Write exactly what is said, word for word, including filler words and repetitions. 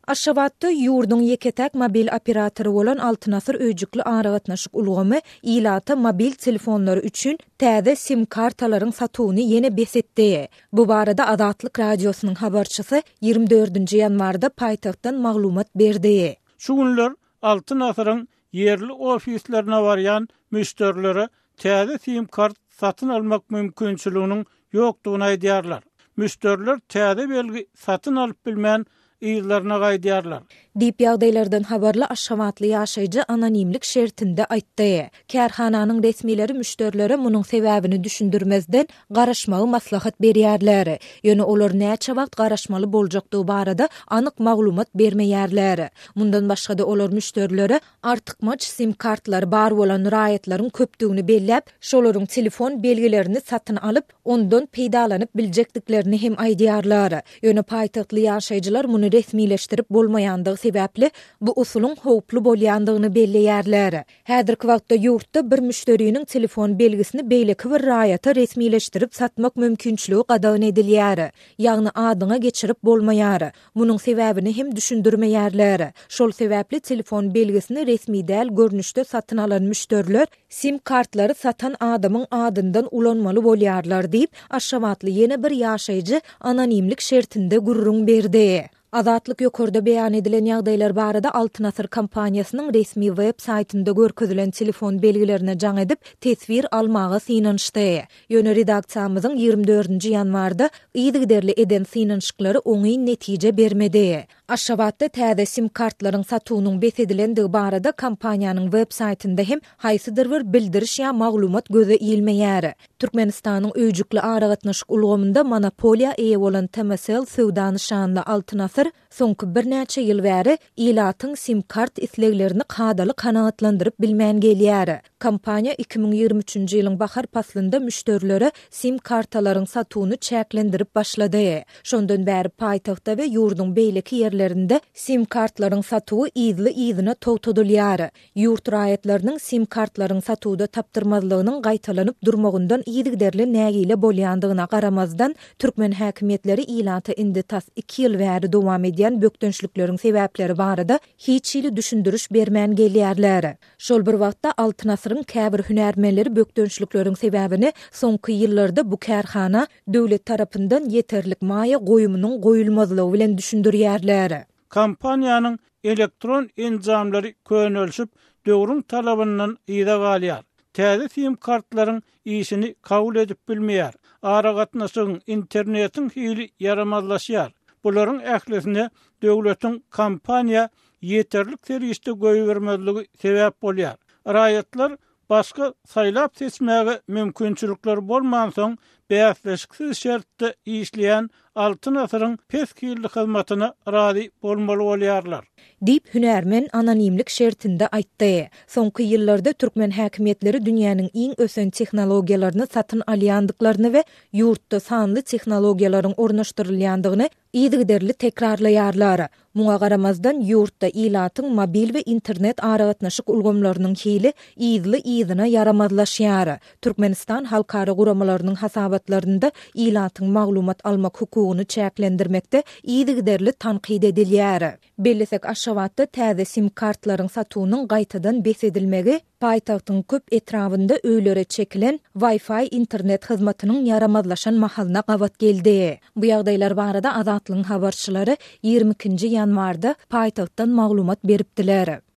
Aşgabatda ýurdun ýeketäk mobil operatory bolan Altynasır öýjükli aragatnaşyk ulgamy ilata mobil telefonlary üçin täze sim kartalaryň satywyny ýene besetdi. Bu barada Azatlyk radiosynyň habarçysy ýygrimi dördünji ýanwarda paýtagtdan maglumat berdi. Şu günler Altynasyryň yerli ofislerine barýan müşterilere täze sim kart satyn almak mümkinçiliginiň ýokdugyny aýdýarlar. Müşteriler täze belgi satyn alyp bilmän ýyllaryna gaýdýarlar. Diýip ýagdaýlardan habarly Aşgabatly ýaşaýjy anonimlik şertinde aýtdy. Kärhananyň resmileri müşterilere munyň sebäbini düşündirmezden garaşmagy maslahat berýärler. Ýöne olar näçe wagt garaşmaly boljakdygy barada anyk maglumat bermeýärler. Mundan başga-da olar müşterilere artykmaç sim kartlary bar bolan raýatlaryň köpdügini belläp, şolaryň telefon belgilerini satyn alyp, ondan peýdalanyp biljekdiklerini hem aýdýarlar. Ýöne paýtagtly ýaşaýjylar muny resmileşdirip bolmaýandygy sebäpli bu usulyň howply bolýandygyny belleýärler. Häzirki wagtda ýurtda bir müşteriniň telefon belgisini beýleki bir raýata resmileşdirip satmak mümkinçiligi gadagan edilýär. Ýagny adyňa geçirip bolmaýar. Munyň sebäbini hem düşündirmeýärler. Şol sebäpli telefon belgisini resmi däl görnüşde satyn alan müşteriler sim kartlary satan adamyň adyndan ulanmaly bolýarlar diýip Aşgabatly ýene bir ýaşaýjy anonimlik şertinde gurrun berdi. Azatlyk ýokurda beýan edilen ýagdaýlar barada Altynasır kompaniýasynyň resmi web saýtynda görkezilen telefon belgilerine jaň edip tesvir almagy synanşdy. Ýöne redaksiýamyzyň ýygrimi dördünji ýanwarda ýygyderli eden synanşyklary oňy netije bermedi. Aşgabatda täze sim kartlaryň satywynyň besedilendigi barada kompaniýanyň web saýtynda hem haýsydyr bir bildiriş ýa maglumat göze ilmeýär. Türkmenistanyň öýjükli aragatnaşyk ulgamynda monopoliýa eýe bolan Temasel Sowdany şanly Altynasır soňky bir näçe ýyl bäri ilatyň sim kart isleglerini kadaly kanagatlandyryp bilmän gelýär. Kompaniýa iki ming ýygrimi üçünji ýylyň bahar paslynda müşterilere sim kartalaryň satywyny çäklendirip başlady. Şondan bäri paýtagtda we ýurdun beýleki ýerlerinde sim kartlaryň satywy ýyzly ýyzyna towtadylýar. Ýurt raýatlarynyň sim kartlaryň satywyda tapdyrmazlygynyň gaýtalanyp durmagyndan ýygyderli nägile bolýandygyna garamazdan türkmen häkimetleri ilata indi tas iki ýyl bäri dowam edýän bökdönçlikleriň sebäpleri barada hiç ýyly düşündiriş bermän gelýärler. Şol bir wagtda Altynasyryň käbir hünärmenleri bökdönçlikleriň sebäbini soňky ýyllarda bu kärhana döwlet tarapyndan ýeterlik maýa goýumynyň goýulmazlygy bilen düşündirýärler. Kompaniýanyň elektron enjamlary könölşüp döwrüň talabyndan ýyda galýar. Täze sim kartlaryň işini kabul edip bilmeýär. Aragatnaşygyň internetiň hili yaramazlaşýar. Bularyň ählesine döwletiň kompaniýa ýeterlik terişde goýup bermezligi sebäp bolýar. Raýatlar başga saýlap seçmäge mümkinçilikleri bolman soň bäsleşiksiz şertde işleýän Altynasyryň peskilli hyzmatyna razy bolmaly bolýarlar. Diýip hünärmen anonimlik şertinde aýtdy. Soňky ýyllarda türkmen häkimetleri dünýäniň iň ösen tehnologiýalaryny satyn alýandyklaryny we ýurtda sanly tehnologiýalaryň ornaşdyrylýandygyny ýygyderli tekrarlaýarlar. Muňa garamazdan ýurtda ilatyň mobil we internet aragatnaşyk ulgamlarynyň hili ýyzly ýyzyna yaramazlaşýar. Türkmenistan halkara guramalarynyň hasabatlarynda ilatyň maglumat almak hukugyny çäklendirmekde ýygyderli tanqid edilýär. Bellesek Aşgabatda täze sim kartlaryň satywynyň gaýtadan besedilmegi paýtagtyň köp etrafynda öýlere çekilen Wi-Fi internet hyzmatynyň yaramazlaşan mahalyna gawat geldi. Bu ýagdaýlar barada Azatlyň habarçylary ýygrimi ikinji ýanwarda paýtagtdan maglumat beripdiler.